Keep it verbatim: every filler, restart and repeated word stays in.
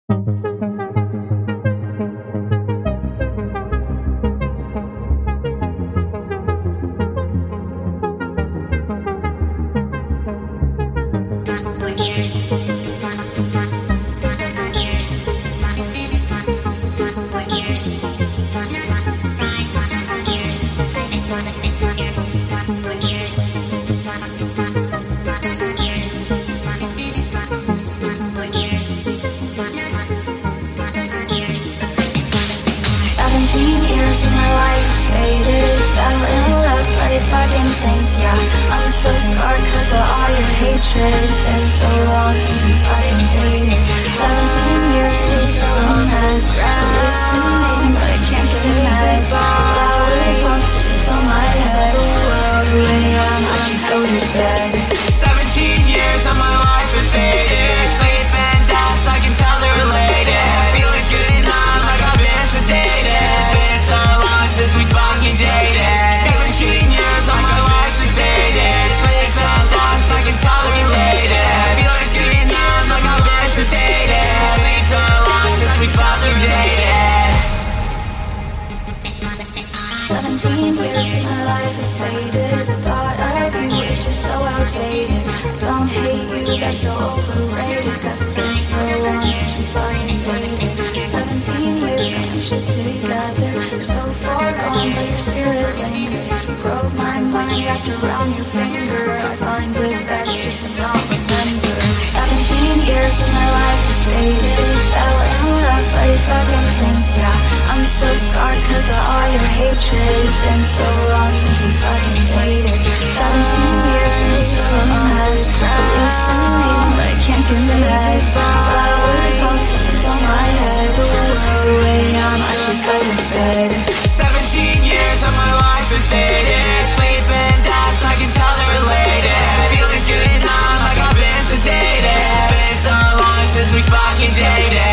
Seventeen years of my life is faded. Fell in love, but it fucking taints, yeah. I'm so scarred cause of all your hatred. It's been so long since we fucking dated. Seventeen years feels so long as listening, but I can't get mad. Flower tossed to fill my head. Screwing on, I should go to bed. Seventeen years of my life is faded. Sleep and death, I can tell they're related. Feelings getting numb like I've been sedated. Been so long since we fucking dated. Seventeen years of my life is faded. Sleep and death, I can tell they're related. Feelings getting numb like I've been sedated. Been so long since we fucking dated. Seventeen years of my life is faded. The thought of you is just so outdated. Don't hate you, that's so overrated. Cause it's been so long since we fucking dated. Seventeen years, got some shit together. You're so far gone, but your spirit lingers. You broke my mind, wrapped around your finger. I find it best just to not remember. Seventeen years of my life is faded. Fell in love, but it fucking taints, yeah. I'm so scarred cause of all your hatred. It's been so long since we fucking dated. Seventeen years and so long has listening, but I can't get mad. Flower tossed to fill my head. Screwing on, I should go to bed. Seventeen years of my life is faded. Sleep and death, I can tell they're related. Feelings getting numb like I've been sedated. Been so long since we fucking dated.